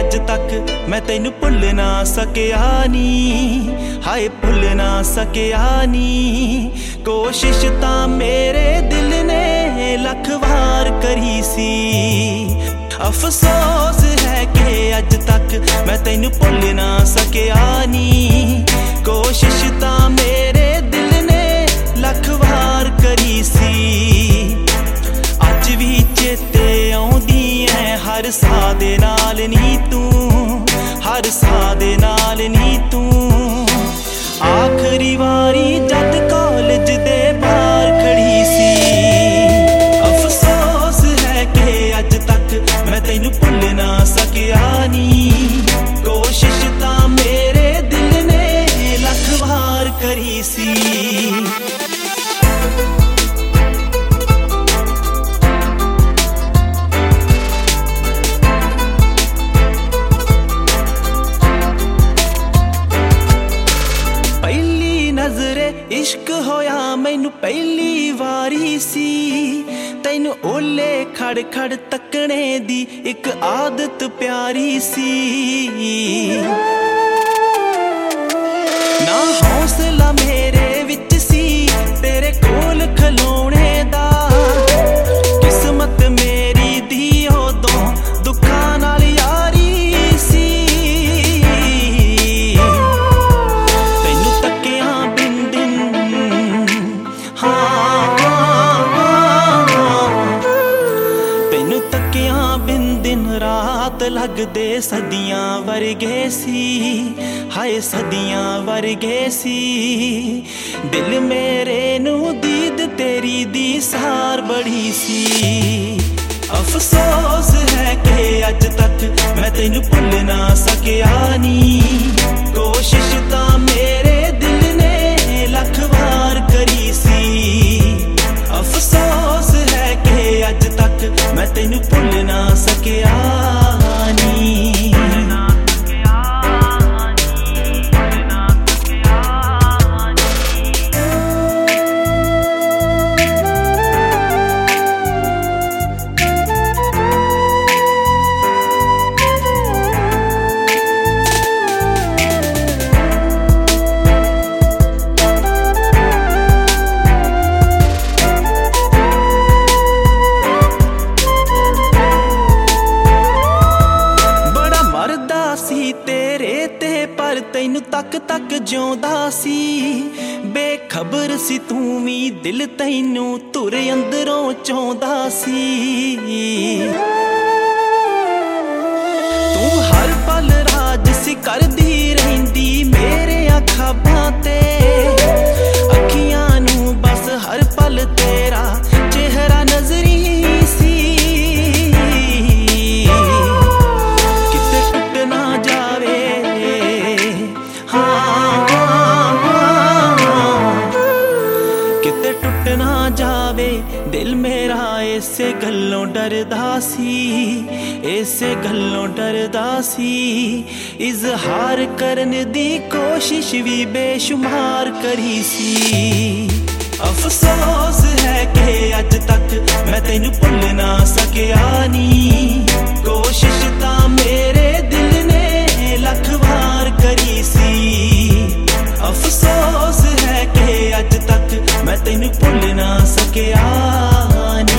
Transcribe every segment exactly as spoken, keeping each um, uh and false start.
अज तक मैं तैनू भुल ना सकिया नी, हाय भुल ना सकिया नी। कोशिश तां मेरे दिल ने लख वार करी सी, अफसोस है कि अज तक मैं तैनू भुल ना सकिया नी। कोशिश तां मेरे दिल ने लख वार करी सी, अज भी चेते आउंदी है हर साह दे नाल नी तू, हर साह दे नाल नी तू। आखिरी वारी जद कॉलेज दे बाहर खड़ी सी, अफसोस है कि अज तक मैं तैनू भुल ना सकिया नी। कोशिश तां मेरे दिल ने लख वार करी सी। इश्क होया मैनू पहली वारी सी, तैनू ओले खड़ खड़ तकने दी एक आदत प्यारी सी। ना हौसला मेरे विच सी तेरे कोल खलोने दा, किस्मत मेरी दी उदों दुखां नाल यारी सी। तैनू तकिया बिन दिन तैनू तकिया बिन दिन रात लगदे सदियां वर्गे सी, हाय सदियां वर्गे सी। दिल मेरे नू दीद तेरी दी सार बड़ी सी, अफसोस है कि अज तक मैं तैनू भुल ना सकिया नी। कोशिश तां मेरे दिल ने लख वार करी सी, अफसोस है कि अज तक मैं तैनू भुल ना सकिया नी। तेरे ते पर तैनू तक तक जिउंदा सी, बेखबर सी तू भी दिल तैनू तुर अंदरों चाहुंदा सी। तू हर पल राज सी करदी रहिंदी मेरे ख्वाबां ते, अखियां नू बस हर पल तेरा चेहरा नजरी सी। जावे दिल मेरा इसे गल्लों डरदा सी, इसे गल्लों डरदा सी। इजहार करन दी कोशिश भी बेशुमार करी सी, अफसोस है कि अज तक मैं तैनू भुल ना सकिया नी। कोशिश तां मेरे दिल ने लख वार करी सी, अफसोस है कि अज तक मैं तैनू भुल ना सकिया नी।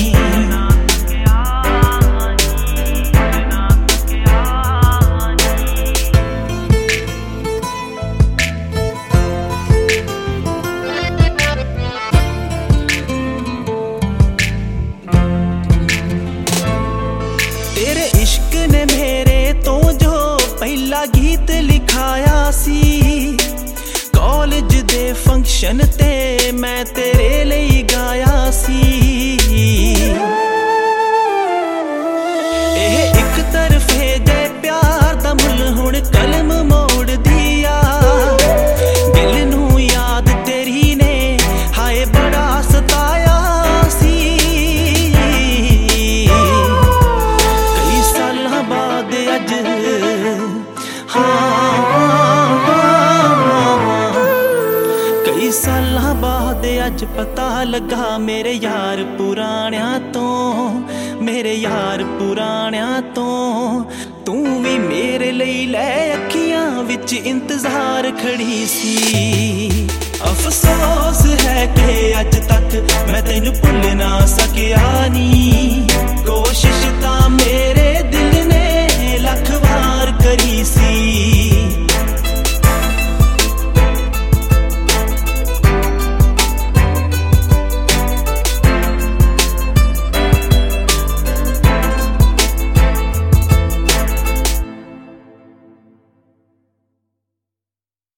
तेरे इश्क ने मेरे तो जो पहला गीत लिखाया सी, कॉलेज दे फंक्शन ते मैं तेरे लिए गाया सी। एह एक तरफे दे प्यार दा मुल हुण कलम मोड़ दिया, दिल नू याद तेरी ने हाय बड़ा सताया सी। कई सालां बाद अज कई सालां बाद अज पता लगा मेरे यार पुराणियां तो, मेरे यार पुराणियां तो। ਤੂੰ ਵੀ ਮੇਰੇ ਲਈ ਲੈ ਅੱਖੀਆਂ ਵਿੱਚ ਇੰਤਜ਼ਾਰ ਖੜੀ ਸੀ। ਅਫਸੋਸ ਹੈ ਕਿ ਅੱਜ ਤੱਕ ਮੈਂ